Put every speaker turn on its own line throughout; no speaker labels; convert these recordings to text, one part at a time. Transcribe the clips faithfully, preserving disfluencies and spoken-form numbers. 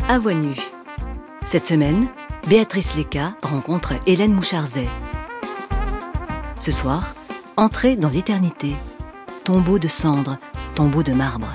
À voix nue. Cette semaine, Béatrice Léca rencontre Hélène Moucharzet. Ce soir, entrée dans l'éternité. Tombeau de cendres, tombeau de marbre.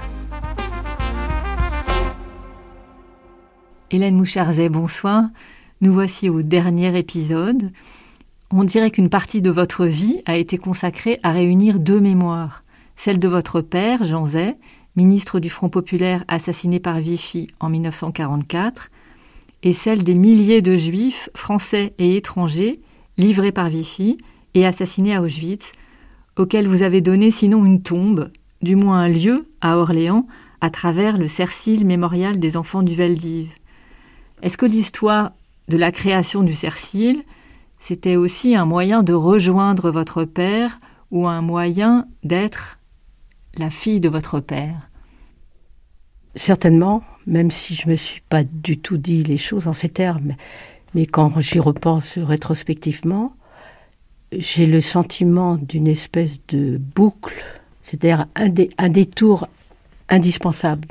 Hélène Moucharzet, bonsoir. Nous voici au dernier épisode. On dirait qu'une partie de votre vie a été consacrée à réunir deux mémoires. Celle de votre père, Jean Zay, ministre du Front populaire assassiné par Vichy en dix-neuf cent quarante-quatre, et celle des milliers de juifs, français et étrangers, livrés par Vichy et assassinés à Auschwitz, auxquels vous avez donné sinon une tombe, du moins un lieu à Orléans, à travers le Cercil mémorial des enfants du Veldiv. Est-ce que l'histoire de la création du Cercil, c'était aussi un moyen de rejoindre votre père ou un moyen d'être la fille de votre père?
Certainement, même si je ne me suis pas du tout dit les choses en ces termes, mais quand j'y repense rétrospectivement, j'ai le sentiment d'une espèce de boucle, c'est-à-dire un, dé, un détour indispensable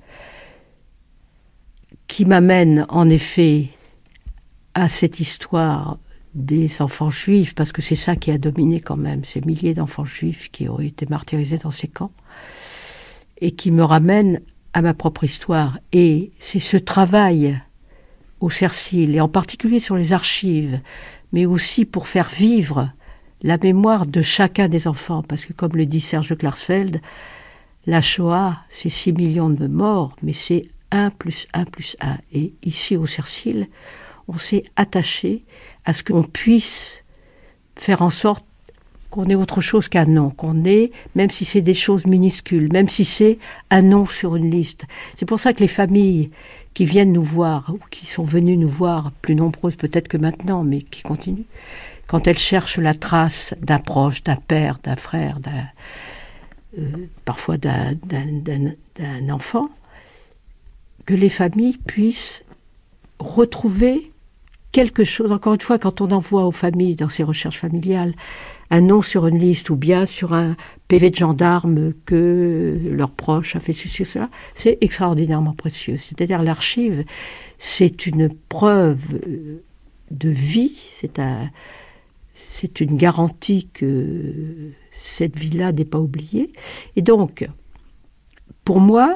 qui m'amène en effet à cette histoire des enfants juifs, parce que c'est ça qui a dominé quand même, ces milliers d'enfants juifs qui ont été martyrisés dans ces camps, et qui me ramène à ma propre histoire. Et c'est ce travail au Cercil, et en particulier sur les archives, mais aussi pour faire vivre la mémoire de chacun des enfants, parce que comme le dit Serge Klarsfeld, la Shoah, c'est six millions de morts, mais c'est un plus un plus un. Et ici au Cercil, on s'est attaché à ce qu'on puisse faire en sorte qu'on ait autre chose qu'un nom, qu'on ait, même si c'est des choses minuscules, même si c'est un nom sur une liste. C'est pour ça que les familles qui viennent nous voir, ou qui sont venues nous voir, plus nombreuses peut-être que maintenant, mais qui continuent, quand elles cherchent la trace d'un proche, d'un père, d'un frère, d'un, euh, parfois d'un, d'un, d'un, d'un enfant, que les familles puissent retrouver quelque chose. Encore une fois, quand on envoie aux familles dans ces recherches familiales un nom sur une liste ou bien sur un P V de gendarme que leur proche a fait ceci ou cela, c'est extraordinairement précieux. C'est-à-dire l'archive, c'est une preuve de vie, c'est, un, c'est une garantie que cette vie-là n'est pas oubliée. Et donc, pour moi,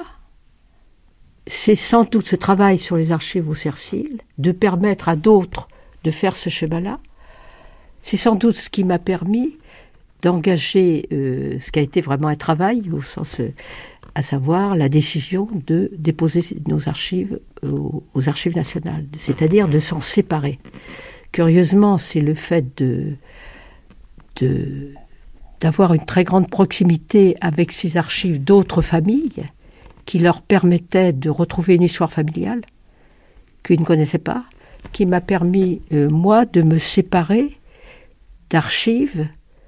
c'est sans doute ce travail sur les archives au Cercil, de permettre à d'autres de faire ce chemin-là. C'est sans doute ce qui m'a permis d'engager euh, ce qui a été vraiment un travail, au sens, euh, à savoir la décision de déposer nos archives aux, aux archives nationales, c'est-à-dire de s'en séparer. Curieusement, c'est le fait de, de, d'avoir une très grande proximité avec ces archives d'autres familles qui leur permettait de retrouver une histoire familiale qu'ils ne connaissaient pas, qui m'a permis, euh, moi, de me séparer d'archives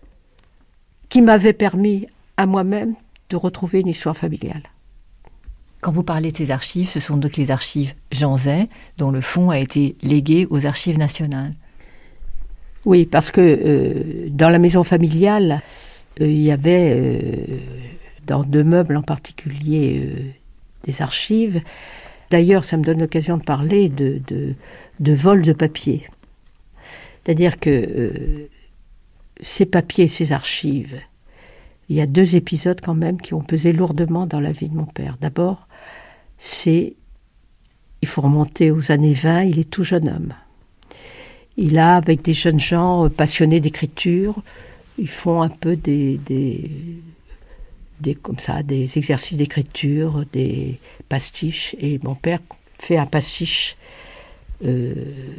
qui m'avaient permis à moi-même de retrouver une histoire familiale.
Quand vous parlez de ces archives, ce sont donc les archives Jean Zay, dont le fonds a été légué aux archives nationales.
Oui, parce que euh, dans la maison familiale, euh, il y avait, euh, dans deux meubles en particulier, euh, des archives. D'ailleurs, ça me donne l'occasion de parler de, de, de vol de papier. C'est-à-dire que euh, ces papiers, ces archives, il y a deux épisodes quand même qui ont pesé lourdement dans la vie de mon père. D'abord, c'est, il faut remonter aux années vingt, il est tout jeune homme. Il a, avec des jeunes gens passionnés d'écriture, ils font un peu des, des, des, comme ça, des exercices d'écriture, des pastiches. Et mon père fait un pastiche euh,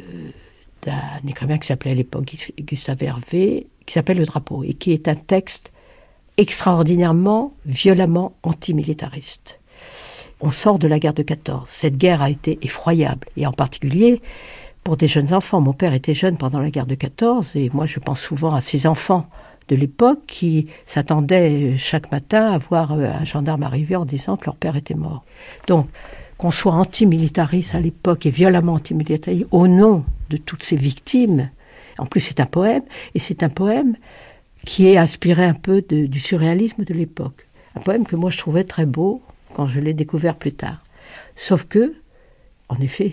d'un écrivain qui s'appelait à l'époque Gustave Hervé, qui s'appelle Le Drapeau, et qui est un texte extraordinairement, violemment antimilitariste. On sort de la guerre de quatorze. Cette guerre a été effroyable, et en particulier pour des jeunes enfants. Mon père était jeune pendant la guerre de quatorze, et moi je pense souvent à ces enfants de l'époque qui s'attendaient chaque matin à voir un gendarme arriver en disant que leur père était mort. Donc, qu'on soit antimilitariste à l'époque et violemment antimilitariste au nom de toutes ces victimes. En plus, c'est un poème, et c'est un poème qui est inspiré un peu de, du surréalisme de l'époque. Un poème que moi je trouvais très beau quand je l'ai découvert plus tard. Sauf que, en effet,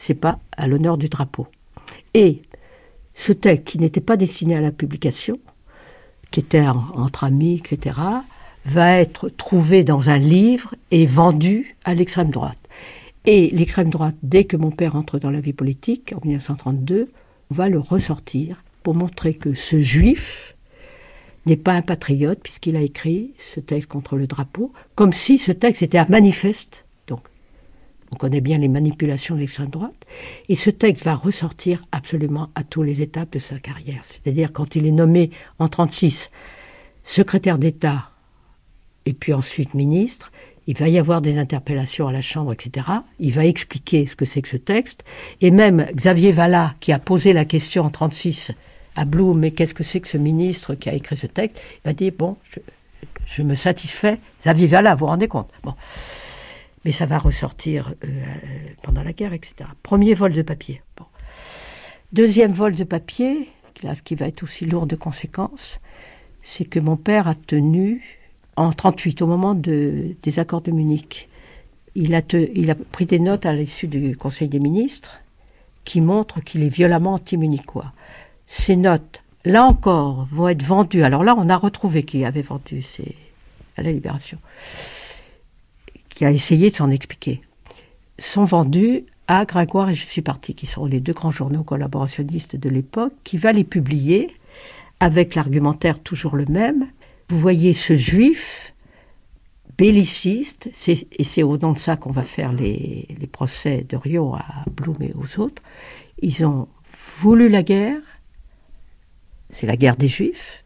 c'est pas à l'honneur du drapeau. Et ce texte, qui n'était pas destiné à la publication, qui était en, entre amis, et cetera, va être trouvé dans un livre et vendu à l'extrême droite. Et l'extrême droite, dès que mon père entre dans la vie politique, en dix-neuf cent trente-deux, va le ressortir pour montrer que ce juif n'est pas un patriote, puisqu'il a écrit ce texte contre le drapeau, comme si ce texte était un manifeste. Donc, on connaît bien les manipulations de l'extrême droite. Et ce texte va ressortir absolument à toutes les étapes de sa carrière. C'est-à-dire, quand il est nommé en trente-six secrétaire d'État, et puis ensuite ministre, il va y avoir des interpellations à la Chambre, et cetera. Il va expliquer ce que c'est que ce texte. Et même Xavier Vallat, qui a posé la question en trente-six à Blum, mais qu'est-ce que c'est que ce ministre qui a écrit ce texte, il va dire, bon, je, je me satisfais. Xavier Vallat, vous vous rendez compte? Bon. Mais ça va ressortir euh, pendant la guerre, et cetera. Premier vol de papier. Bon. Deuxième vol de papier, là, ce qui va être aussi lourd de conséquences, c'est que mon père a tenu... En trente-huit, au moment de, des accords de Munich, il a, te, il a pris des notes à l'issue du Conseil des ministres qui montrent qu'il est violemment anti-munichois. Ces notes, là encore, vont être vendues. Alors là, on a retrouvé qui avait vendu, c'est à la Libération, qui a essayé de s'en expliquer. Sont vendues à Gringoire et Je suis parti, qui sont les deux grands journaux collaborationnistes de l'époque, qui va les publier avec l'argumentaire toujours le même. Vous voyez ce juif belliciste, c'est, et c'est au nom de ça qu'on va faire les, les procès de Riom à Blum et aux autres. Ils ont voulu la guerre, c'est la guerre des Juifs.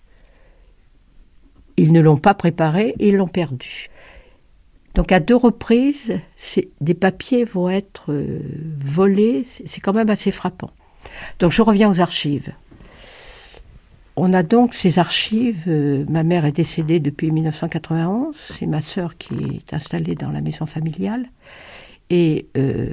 Ils ne l'ont pas préparée et ils l'ont perdue. Donc à deux reprises, c'est, des papiers vont être euh, volés, c'est, c'est quand même assez frappant. Donc je reviens aux archives. On a donc ces archives. Euh, ma mère est décédée depuis dix-neuf cent quatre-vingt-onze. C'est ma sœur qui est installée dans la maison familiale. Et euh,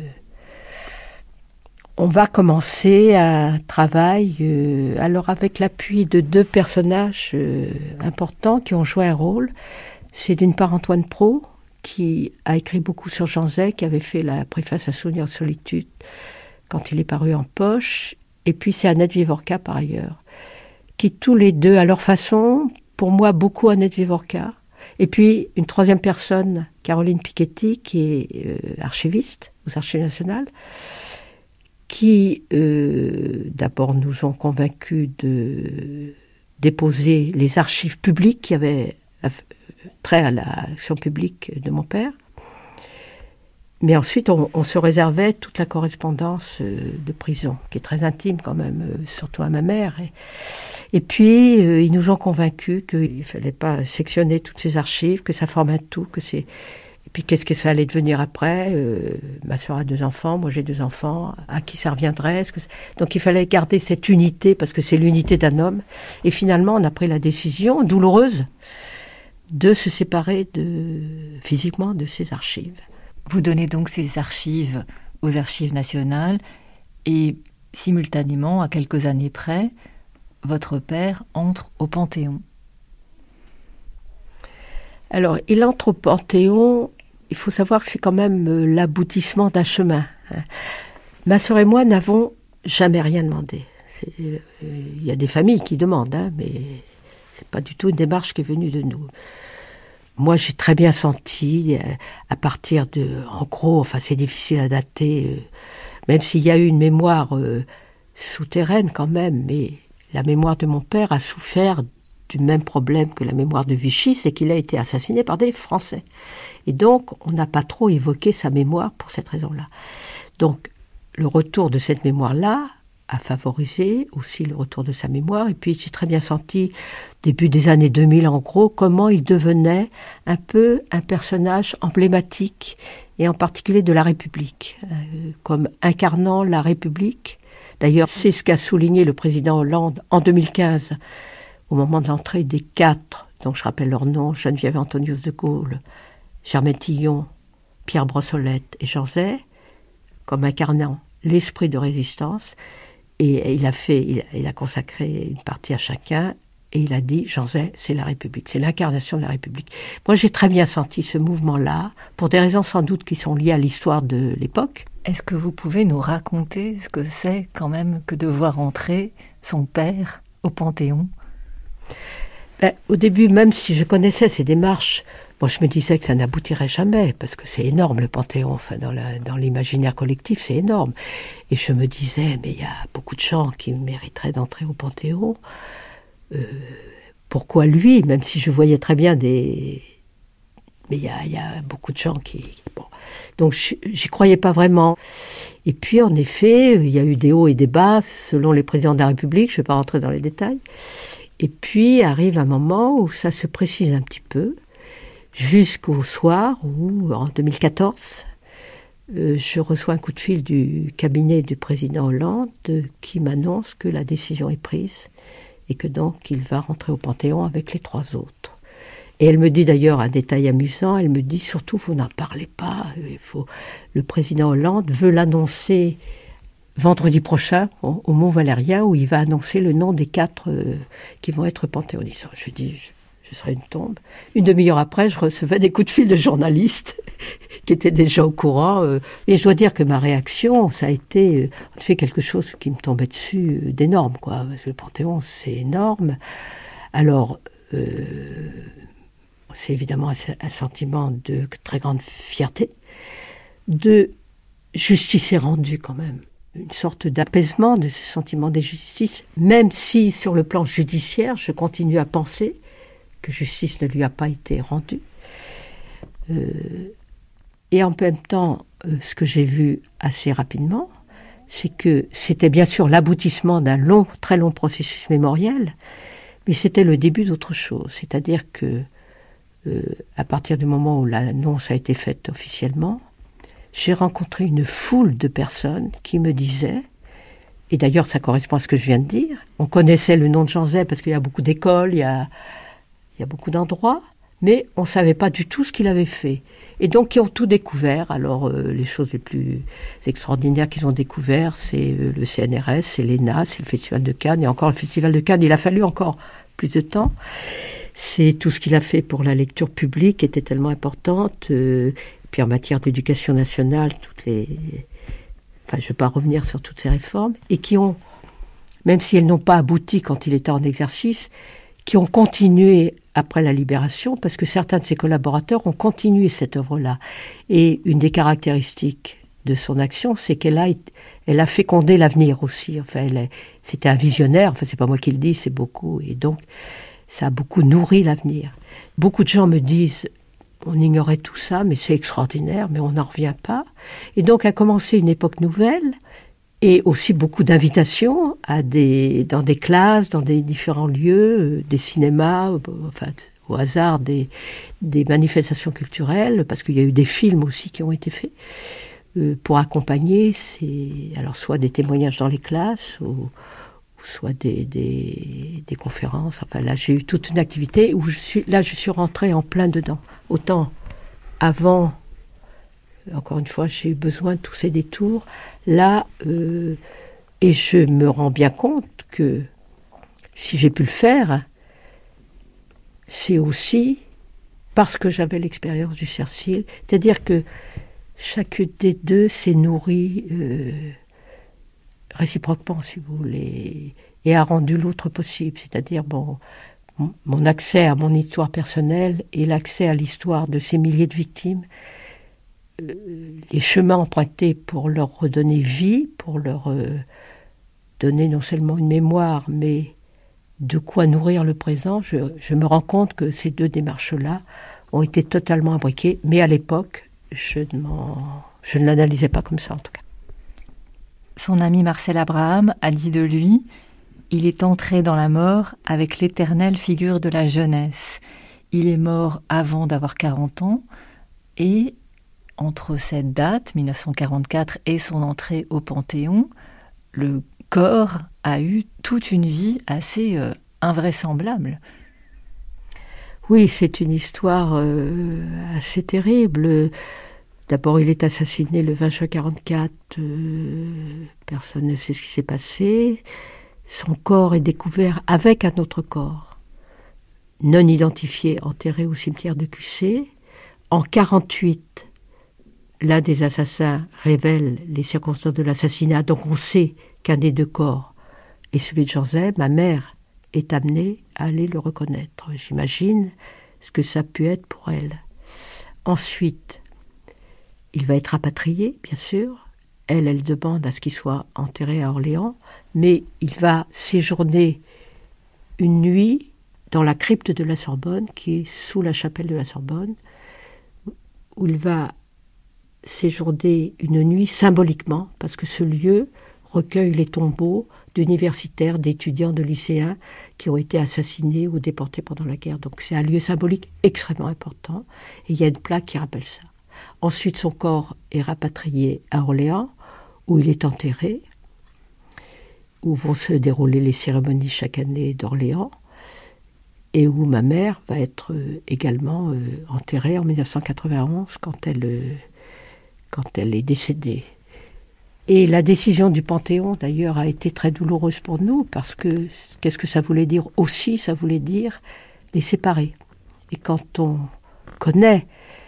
on va commencer un travail, euh, alors avec l'appui de deux personnages euh, importants qui ont joué un rôle. C'est d'une part Antoine Pro, qui a écrit beaucoup sur Jean Zay, qui avait fait la préface à Souvenir de solitude quand il est paru en poche. Et puis c'est Annette Vivorca par ailleurs, qui tous les deux, à leur façon, pour moi, beaucoup Annette Vivorca. Et puis, une troisième personne, Caroline Piketty, qui est euh, archiviste aux Archives nationales, qui, euh, d'abord, nous ont convaincus de déposer les archives publiques qui avaient trait à l'action publique de mon père. Mais ensuite, on, on se réservait toute la correspondance euh, de prison, qui est très intime quand même, euh, surtout à ma mère. Et, et puis, euh, ils nous ont convaincus qu'il ne fallait pas sectionner toutes ces archives, que ça forme un tout, que c'est... Et puis, qu'est-ce que ça allait devenir après? euh, Ma soeur a deux enfants, moi j'ai deux enfants. À qui ça reviendrait? Est-ce que c'est... Donc, il fallait garder cette unité, parce que c'est l'unité d'un homme. Et finalement, on a pris la décision douloureuse de se séparer de, physiquement de ces archives.
Vous donnez donc ces archives aux Archives nationales et simultanément, à quelques années près, votre père entre au Panthéon.
Alors, il entre au Panthéon, il faut savoir que c'est quand même l'aboutissement d'un chemin. Ma sœur et moi n'avons jamais rien demandé. Il euh, y a des familles qui demandent, hein, mais c'est pas du tout une démarche qui est venue de nous. Moi, j'ai très bien senti, euh, à partir de... En gros, enfin, c'est difficile à dater, euh, même s'il y a eu une mémoire euh, souterraine quand même, mais la mémoire de mon père a souffert du même problème que la mémoire de Vichy, c'est qu'il a été assassiné par des Français. Et donc, on n'a pas trop évoqué sa mémoire pour cette raison-là. Donc, le retour de cette mémoire-là a favorisé aussi le retour de sa mémoire. Et puis, j'ai très bien senti, début des années deux mille en gros, comment il devenait un peu un personnage emblématique, et en particulier de la République, euh, comme incarnant la République. D'ailleurs, c'est ce qu'a souligné le président Hollande en deux mille quinze, au moment de l'entrée des quatre, dont je rappelle leur nom, Geneviève Antonius de Gaulle, Germaine Tillon, Pierre Brossolette et Jean Zay, comme incarnant l'esprit de résistance. Et il a fait, il a, il a consacré une partie à chacun, et il a dit, Jean Zay, c'est la République, c'est l'incarnation de la République. Moi, j'ai très bien senti ce mouvement-là, pour des raisons sans doute qui sont liées à l'histoire de l'époque.
Est-ce que vous pouvez nous raconter ce que c'est quand même que de voir entrer son père au Panthéon ?
Ben, au début, même si je connaissais ces démarches, moi je me disais que ça n'aboutirait jamais, parce que c'est énorme le Panthéon, enfin, dans, la, dans l'imaginaire collectif, c'est énorme. Et je me disais, mais il y a beaucoup de gens qui mériteraient d'entrer au Panthéon. Euh, pourquoi lui, même si je voyais très bien des... Mais il y a, y a beaucoup de gens qui... Bon. Donc j'y croyais pas vraiment. Et puis en effet, il y a eu des hauts et des bas selon les présidents de la République, je ne vais pas rentrer dans les détails. Et puis arrive un moment où ça se précise un petit peu, jusqu'au soir où, en deux mille quatorze, euh, je reçois un coup de fil du cabinet du président Hollande euh, qui m'annonce que la décision est prise et que donc il va rentrer au Panthéon avec les trois autres. Et elle me dit d'ailleurs un détail amusant, elle me dit surtout vous n'en parlez pas, il faut... le président Hollande veut l'annoncer vendredi prochain au, au Mont-Valérien où il va annoncer le nom des quatre euh, qui vont être panthéonisants. Je lui dis je, je serai une tombe. Une demi-heure après je recevais des coups de fil de journalistes qui étaient déjà au courant euh, et je dois dire que ma réaction ça a été euh, en fait quelque chose qui me tombait dessus euh, d'énorme quoi, parce que le Panthéon c'est énorme. Alors euh, c'est évidemment un, un sentiment de très grande fierté, de justice est rendue quand même, une sorte d'apaisement de ce sentiment d'injustice, même si sur le plan judiciaire, je continue à penser que justice ne lui a pas été rendue. Euh, et en même temps, euh, ce que j'ai vu assez rapidement, c'est que c'était bien sûr l'aboutissement d'un long, très long processus mémoriel, mais c'était le début d'autre chose, c'est-à-dire que Euh, à partir du moment où l'annonce a été faite officiellement, j'ai rencontré une foule de personnes qui me disaient, et d'ailleurs ça correspond à ce que je viens de dire, on connaissait le nom de Jean Zay parce qu'il y a beaucoup d'écoles, il y a, il y a beaucoup d'endroits, mais on ne savait pas du tout ce qu'il avait fait. Et donc ils ont tout découvert. Alors euh, les choses les plus extraordinaires qu'ils ont découvert, c'est euh, le C N R S, c'est l'E N A, c'est le Festival de Cannes, et encore le Festival de Cannes, il a fallu encore plus de temps. C'est tout ce qu'il a fait pour la lecture publique qui était tellement importante. Euh, puis en matière d'éducation nationale, toutes les... Enfin, je ne vais pas revenir sur toutes ces réformes. Et qui ont, même si elles n'ont pas abouti quand il était en exercice, qui ont continué après la Libération, parce que certains de ses collaborateurs ont continué cette œuvre-là. Et une des caractéristiques de son action, c'est qu'elle a, elle a fécondé l'avenir aussi. Enfin, elle est, c'était un visionnaire, enfin, c'est pas moi qui le dis, c'est beaucoup. Et donc, ça a beaucoup nourri l'avenir. Beaucoup de gens me disent, on ignorait tout ça, mais c'est extraordinaire, mais on n'en revient pas. Et donc a commencé une époque nouvelle, et aussi beaucoup d'invitations à des, dans des classes, dans des différents lieux, des cinémas, enfin au hasard des, des manifestations culturelles, parce qu'il y a eu des films aussi qui ont été faits, euh, pour accompagner ces, alors soit des témoignages dans les classes, ou soit des, des, des conférences. Enfin, là, j'ai eu toute une activité où je suis, là, je suis rentrée en plein dedans. Autant avant, encore une fois, j'ai eu besoin de tous ces détours. Là, euh, et je me rends bien compte que si j'ai pu le faire, c'est aussi parce que j'avais l'expérience du Cercil. C'est-à-dire que chacune des deux s'est nourrie euh, réciproquement, si vous voulez, et a rendu l'autre possible. C'est-à-dire, bon, mon accès à mon histoire personnelle et l'accès à l'histoire de ces milliers de victimes, euh, les chemins empruntés pour leur redonner vie, pour leur euh, donner non seulement une mémoire, mais de quoi nourrir le présent, je, je me rends compte que ces deux démarches-là ont été totalement imbriquées, mais à l'époque, je ne, m'en, je ne l'analysais pas comme ça, en tout cas.
Son ami Marcel Abraham a dit de lui « Il est entré dans la mort avec l'éternelle figure de la jeunesse. Il est mort avant d'avoir quarante ans et entre cette date, mille neuf cent quarante-quatre, et son entrée au Panthéon, le corps a eu toute une vie assez euh, invraisemblable. »
Oui, c'est une histoire euh, assez terrible. D'abord, il est assassiné le vingt juin quarante-quatre. Euh, personne ne sait ce qui s'est passé. Son corps est découvert avec un autre corps, non identifié, enterré au cimetière de Cussé. En quarante-huit, l'un des assassins révèle les circonstances de l'assassinat, donc on sait qu'un des deux corps est celui de Jean Zay, ma mère est amenée à aller le reconnaître. J'imagine ce que ça a pu être pour elle. Ensuite, il va être rapatrié, bien sûr. Elle, elle demande à ce qu'il soit enterré à Orléans, mais il va séjourner une nuit dans la crypte de la Sorbonne, qui est sous la chapelle de la Sorbonne, où il va séjourner une nuit symboliquement, parce que ce lieu recueille les tombeaux d'universitaires, d'étudiants, de lycéens qui ont été assassinés ou déportés pendant la guerre. Donc c'est un lieu symbolique extrêmement important, et il y a une plaque qui rappelle ça. Ensuite, son corps est rapatrié à Orléans, où il est enterré, où vont se dérouler les cérémonies chaque année d'Orléans, et où ma mère va être également euh, enterrée en dix-neuf cent quatre-vingt-onze, quand elle, euh, quand elle est décédée. Et la décision du Panthéon, d'ailleurs, a été très douloureuse pour nous, parce que qu'est-ce que ça voulait dire aussi? Ça voulait dire les séparer. Et quand on connaît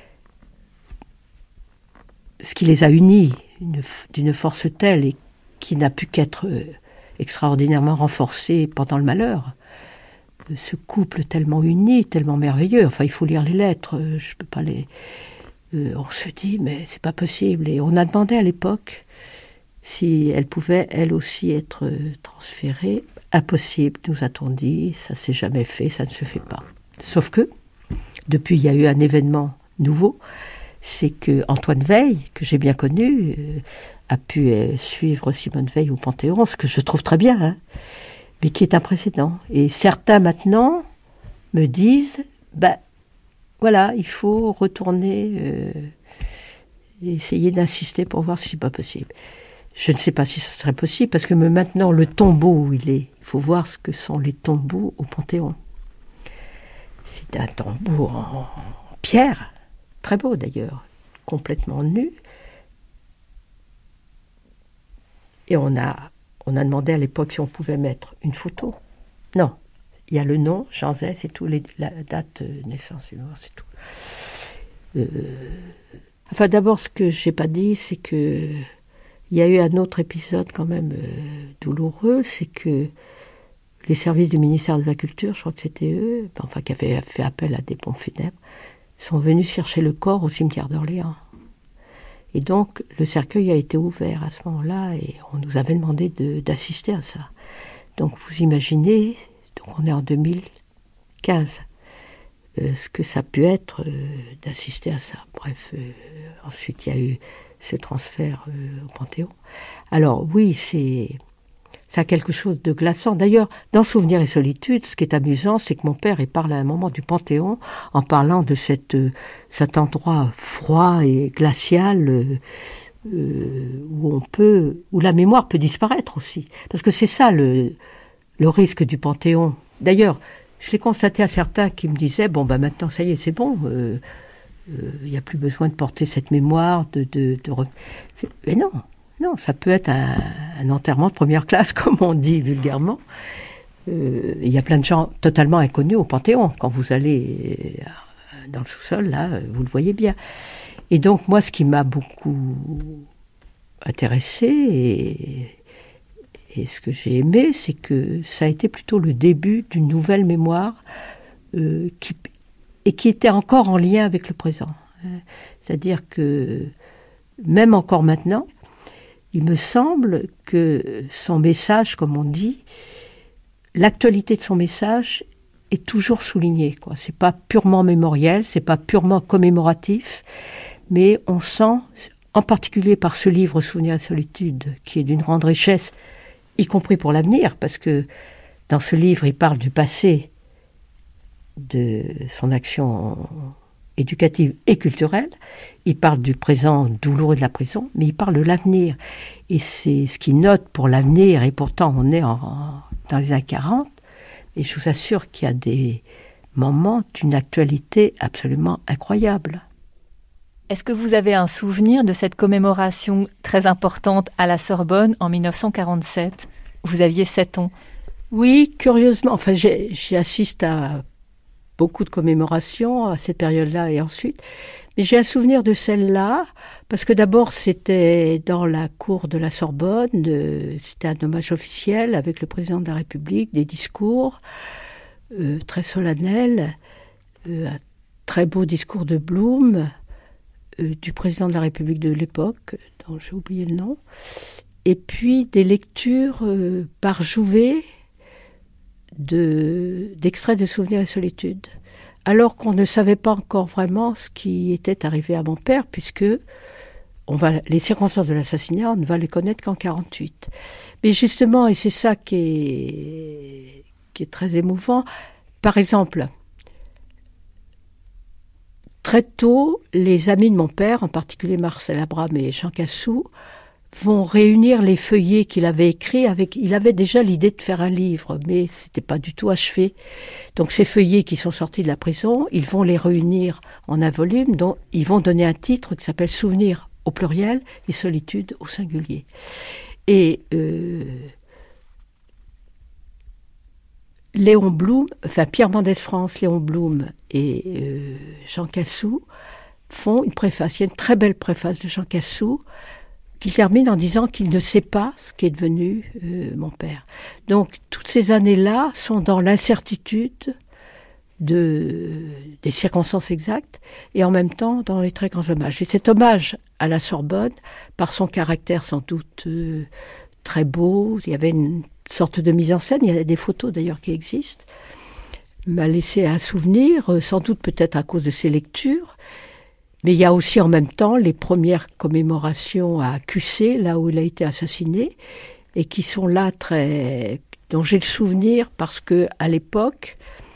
ce qui les a unis une, d'une force telle et qui n'a pu qu'être euh, extraordinairement renforcé pendant le malheur, euh, ce couple tellement uni, tellement merveilleux, enfin il faut lire les lettres, euh, je peux pas les... Euh, on se dit mais c'est pas possible, et on a demandé à l'époque si elle pouvait elle aussi être euh, transférée. Impossible, nous a-t-on dit, ça s'est jamais fait, ça ne se fait pas. Sauf que, depuis il y a eu un événement nouveau, c'est que Antoine Veil, que j'ai bien connu, euh, a pu euh, suivre Simone Veil au Panthéon, ce que je trouve très bien, hein, mais qui est un précédent. Et certains maintenant me disent, ben voilà, il faut retourner euh, et essayer d'insister pour voir si c'est pas possible. Je ne sais pas si ce serait possible, parce que maintenant, le tombeau où il est, il faut voir ce que sont les tombeaux au Panthéon. C'est un tombeau en, en pierre, très beau d'ailleurs, complètement nu. Et on a, on a demandé à l'époque si on pouvait mettre une photo. Non, il y a le nom, Jean Zay, c'est tout, les, la date de naissance et mort, c'est tout. Euh, enfin, d'abord, ce que je n'ai pas dit, c'est que il y a eu un autre épisode quand même euh, douloureux, c'est que les services du ministère de la Culture, je crois que c'était eux, enfin qui avaient fait appel à des pompes funèbres, sont venus chercher le corps au cimetière d'Orléans. Et donc, le cercueil a été ouvert à ce moment-là, et on nous avait demandé de, d'assister à ça. Donc, vous imaginez, donc on est en deux mille quinze, euh, ce que ça a pu être euh, d'assister à ça. Bref, euh, ensuite, il y a eu ce transfert euh, au Panthéon. Alors, oui, c'est... ça a quelque chose de glaçant. D'ailleurs, dans Souvenirs et solitude, ce qui est amusant, c'est que mon père il parle à un moment du Panthéon en parlant de cette, euh, cet endroit froid et glacial euh, euh, où on peut, où la mémoire peut disparaître aussi. Parce que c'est ça le, le risque du Panthéon. D'ailleurs, je l'ai constaté à certains qui me disaient bon ben maintenant ça y est, c'est bon. Euh, il n'y a plus besoin de porter cette mémoire, de... de, de... Mais non, non, ça peut être un, un enterrement de première classe, comme on dit vulgairement. Euh, il y a plein de gens totalement inconnus au Panthéon. Quand vous allez dans le sous-sol, là, vous le voyez bien. Et donc, moi, ce qui m'a beaucoup intéressé et, et ce que j'ai aimé, c'est que ça a été plutôt le début d'une nouvelle mémoire euh, qui... et qui était encore en lien avec le présent. C'est-à-dire que, même encore maintenant, il me semble que son message, comme on dit, l'actualité de son message est toujours soulignée, quoi. C'est pas purement mémoriel, c'est pas purement commémoratif, mais on sent, en particulier par ce livre Souvenirs et solitude, qui est d'une grande richesse, y compris pour l'avenir, parce que dans ce livre, il parle du passé, de son action éducative et culturelle, il parle du présent douloureux de la prison, mais il parle de l'avenir. Et c'est ce qu'il note pour l'avenir, et pourtant on est en, en, dans les années quarante, et je vous assure qu'il y a des moments d'une actualité absolument incroyable.
Est-ce que vous avez un souvenir de cette commémoration très importante à la Sorbonne en dix-neuf cent
beaucoup de commémorations à cette période-là et ensuite. Mais j'ai un souvenir de celle-là, parce que d'abord c'était dans la cour de la Sorbonne, euh, c'était un hommage officiel avec le président de la République, des discours euh, très solennels, euh, un très beau discours de Blum, euh, du président de la République de l'époque, dont j'ai oublié le nom, et puis des lectures euh, par Jouvet de, d'extraits de Souvenirs et solitude. Alors qu'on ne savait pas encore vraiment ce qui était arrivé à mon père, puisque on va, les circonstances de l'assassinat, on ne va les connaître qu'en quarante-huit. Mais justement, et c'est ça qui est, qui est très émouvant, par exemple, très tôt, les amis de mon père, en particulier Marcel Abraham et Jean Cassou, vont réunir les feuillets qu'il avait écrits. Avec, il avait déjà l'idée de faire un livre, mais ce n'était pas du tout achevé. Donc ces feuillets qui sont sortis de la prison, ils vont les réunir en un volume, dont ils vont donner un titre qui s'appelle « Souvenirs » au pluriel et « Solitude » au singulier. Et euh, Léon Blum, enfin Pierre Mendès France, Léon Blum et euh, Jean Cassou font une préface. Il y a une très belle préface de Jean Cassou qui termine en disant qu'il ne sait pas ce qu'est devenu euh, mon père. Donc, toutes ces années-là sont dans l'incertitude de, des circonstances exactes et en même temps dans les très grands hommages. Et cet hommage à la Sorbonne, par son caractère sans doute euh, très beau, il y avait une sorte de mise en scène, il y a des photos d'ailleurs qui existent, m'a laissé un souvenir, euh, sans doute peut-être à cause de ses lectures. Mais il y a aussi en même temps les premières commémorations à Q C, là où il a été assassiné, et qui sont là très, dont j'ai le souvenir parce que à l'époque,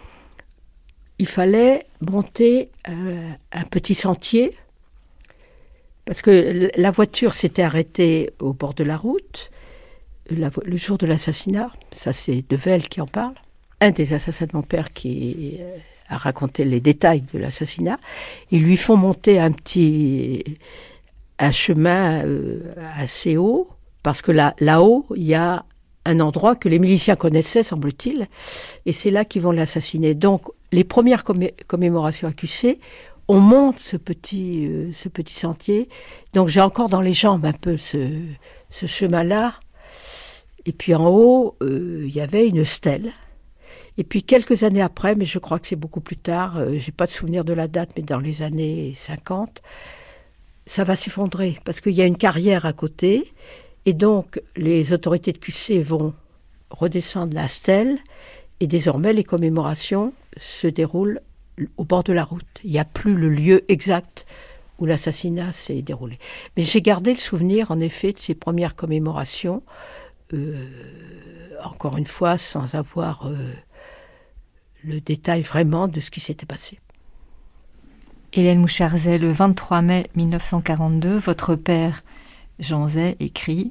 il fallait monter euh, un petit sentier, parce que la voiture s'était arrêtée au bord de la route, la, le jour de l'assassinat, ça c'est Devel qui en parle, un des assassins de mon père qui euh, a raconté les détails de l'assassinat. Ils lui font monter un petit un chemin euh, assez haut, parce que là, là-haut, il y a un endroit que les miliciens connaissaient, semble-t-il, et c'est là qu'ils vont l'assassiner. Donc, les premières commé- commémorations à Q C, on monte ce petit, euh, ce petit sentier. Donc, j'ai encore dans les jambes un peu ce, ce chemin-là. Et puis en haut, euh, il y avait une stèle. Et puis quelques années après, mais je crois que c'est beaucoup plus tard, euh, j'ai pas de souvenir de la date, mais dans les années cinquante, ça va s'effondrer parce qu'il y a une carrière à côté et donc les autorités de Q C vont redescendre la stèle et désormais les commémorations se déroulent au bord de la route. Il n'y a plus le lieu exact où l'assassinat s'est déroulé. Mais j'ai gardé le souvenir en effet de ces premières commémorations, euh, encore une fois sans avoir euh, le détail vraiment de ce qui s'était passé.
Hélène Moucharzet, le vingt-trois mai mille neuf cent quarante-deux, votre père, Jean Zay, écrit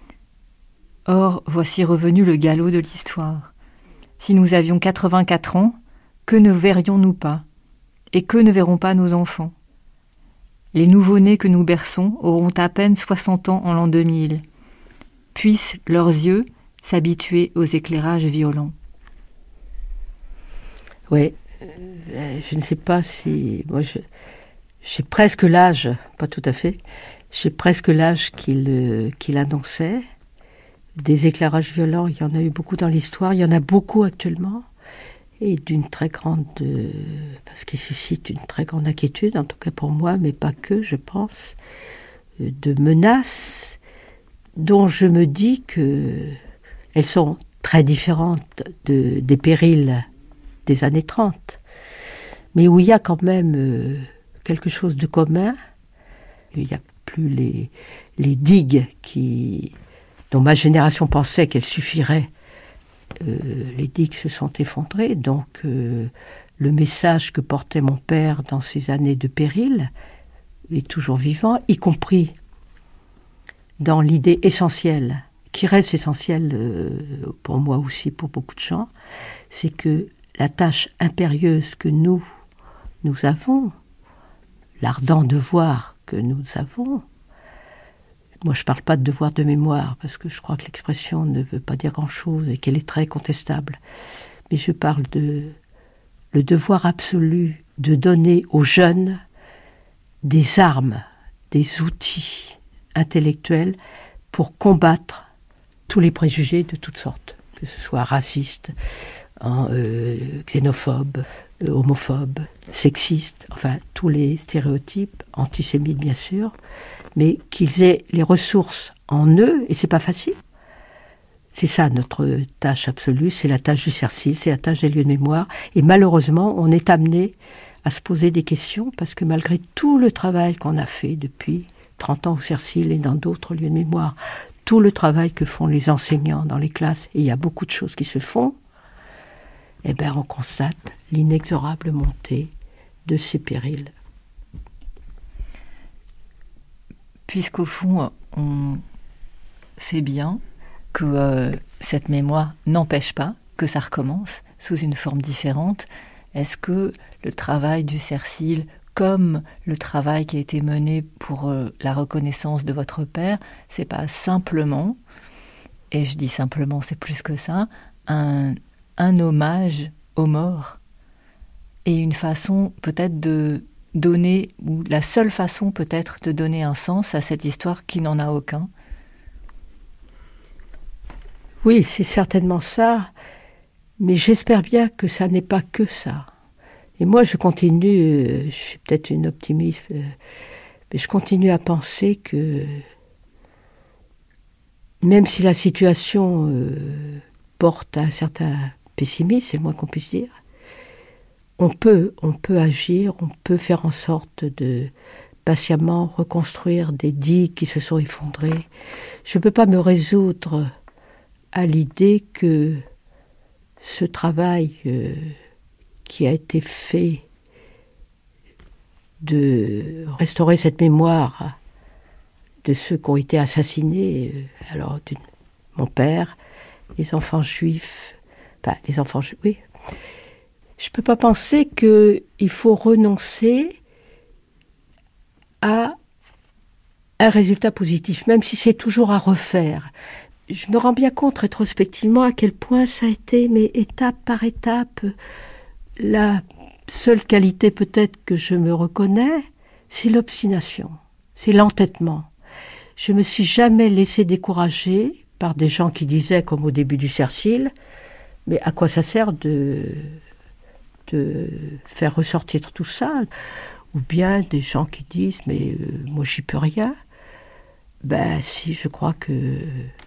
« Or, voici revenu le galop de l'histoire. Si nous avions quatre-vingt-quatre ans, que ne verrions-nous pas? Et que ne verront pas nos enfants? Les nouveau-nés que nous berçons auront à peine soixante ans en l'an deux mille. Puissent leurs yeux s'habituer aux éclairages violents. »
Oui, euh, je ne sais pas si... Moi, je, j'ai presque l'âge, pas tout à fait, j'ai presque l'âge qu'il, euh, qu'il annonçait. Des éclairages violents, il y en a eu beaucoup dans l'histoire, il y en a beaucoup actuellement, et d'une très grande... Euh, parce qu'ils suscitent une très grande inquiétude, en tout cas pour moi, mais pas que, je pense, euh, de menaces dont je me dis qu'elles sont très différentes de, des périls des années trente, mais où il y a quand même euh, quelque chose de commun. Il n'y a plus les, les digues qui, dont ma génération pensait qu'elles suffiraient. Euh, les digues se sont effondrées, donc euh, le message que portait mon père dans ces années de péril est toujours vivant, y compris dans l'idée essentielle, qui reste essentielle euh, pour moi aussi, pour beaucoup de gens, c'est que la tâche impérieuse que nous, nous avons, l'ardent devoir que nous avons, moi je ne parle pas de devoir de mémoire, parce que je crois que l'expression ne veut pas dire grand-chose et qu'elle est très contestable, mais je parle de le devoir absolu de donner aux jeunes des armes, des outils intellectuels pour combattre tous les préjugés de toutes sortes, que ce soit racistes, hein, euh, xénophobes, euh, homophobes, sexistes, enfin tous les stéréotypes, antisémites bien sûr, mais qu'ils aient les ressources en eux, et c'est pas facile. C'est ça notre tâche absolue, c'est la tâche du CERCIL, c'est la tâche des lieux de mémoire, et malheureusement on est amené à se poser des questions, parce que malgré tout le travail qu'on a fait depuis trente ans au CERCIL et dans d'autres lieux de mémoire, tout le travail que font les enseignants dans les classes, et il y a beaucoup de choses qui se font, eh bien on constate l'inexorable montée de ces périls.
Puisqu'au fond, on sait bien que euh, cette mémoire n'empêche pas que ça recommence sous une forme différente, est-ce que le travail du CERCIL, comme le travail qui a été mené pour euh, la reconnaissance de votre père, c'est pas simplement, et je dis simplement, c'est plus que ça, un, un hommage aux morts et une façon peut-être de donner, ou la seule façon peut-être de donner un sens à cette histoire qui n'en a aucun?
Oui, c'est certainement ça, mais j'espère bien que ça n'est pas que ça. Et moi, je continue, euh, je suis peut-être une optimiste, euh, mais je continue à penser que même si la situation euh, porte à un certain pessimisme, c'est le moins qu'on puisse dire, on peut, on peut agir, on peut faire en sorte de patiemment reconstruire des digues qui se sont effondrées. Je ne peux pas me résoudre à l'idée que ce travail euh, qui a été fait de restaurer cette mémoire de ceux qui ont été assassinés, euh, alors mon père, les enfants juifs, enfin les enfants juifs, oui. Je ne peux pas penser qu'il faut renoncer à un résultat positif, même si c'est toujours à refaire. Je me rends bien compte rétrospectivement à quel point ça a été, mais étape par étape, la seule qualité peut-être que je me reconnais, c'est l'obstination, c'est l'entêtement. Je ne me suis jamais laissée décourager par des gens qui disaient, comme au début du CERCIL, mais à quoi ça sert de, de faire ressortir tout ça? Ou bien des gens qui disent, mais euh, moi j'y peux rien. Ben si, je crois que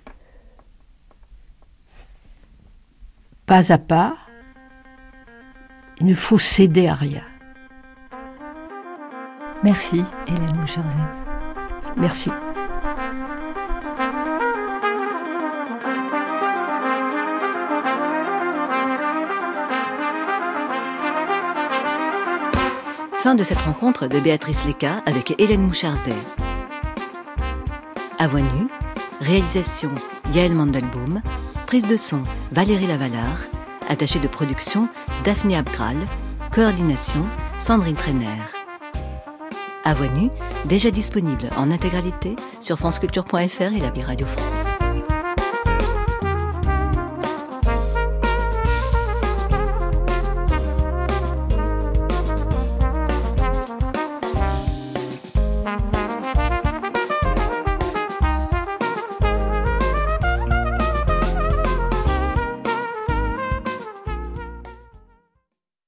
pas à pas, il ne faut céder à rien.
Merci, Hélène Moucharzé.
Merci.
Fin de cette rencontre de Béatrice Léka avec Hélène Moucharzé. À Voix nue, réalisation Yael Mandelbaum, prise de son Valérie Lavalard, attachée de production Daphné Abkral, coordination Sandrine Trainer. À Voix nue, déjà disponible en intégralité sur franceculture point f r et l'appli Radio France.